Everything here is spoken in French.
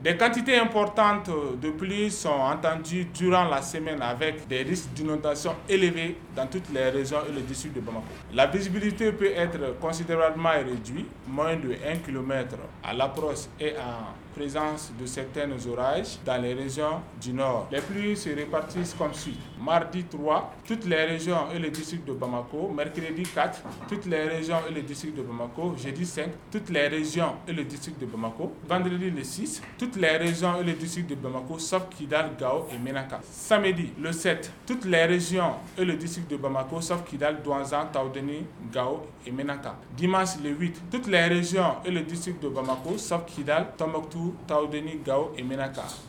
Des quantités importantes de pluie sont attendues durant la semaine avec des risques d'inondation élevés dans toutes les régions et le district de Bamako. La visibilité peut être considérablement réduite, moins de 1 km à l'approche et en présence de certains orages dans les régions du nord. Les pluies se répartissent comme suit. Mardi 3, toutes les régions et le district de Bamako. Mercredi 4, toutes les régions et le district de Bamako. Jeudi 5, toutes les régions et le district de Bamako. Vendredi le 6, toutes les régions et le district de Bamako, sauf Kidal, Gao et Menaka. Samedi le 7, toutes les régions et le district de Bamako, sauf Kidal, Douanzan, Taoudeni, Gao et Menaka. Dimanche le 8, toutes les régions et le district de Bamako, sauf Kidal, Tombouctou, Taoudeni, Gao et Menaka.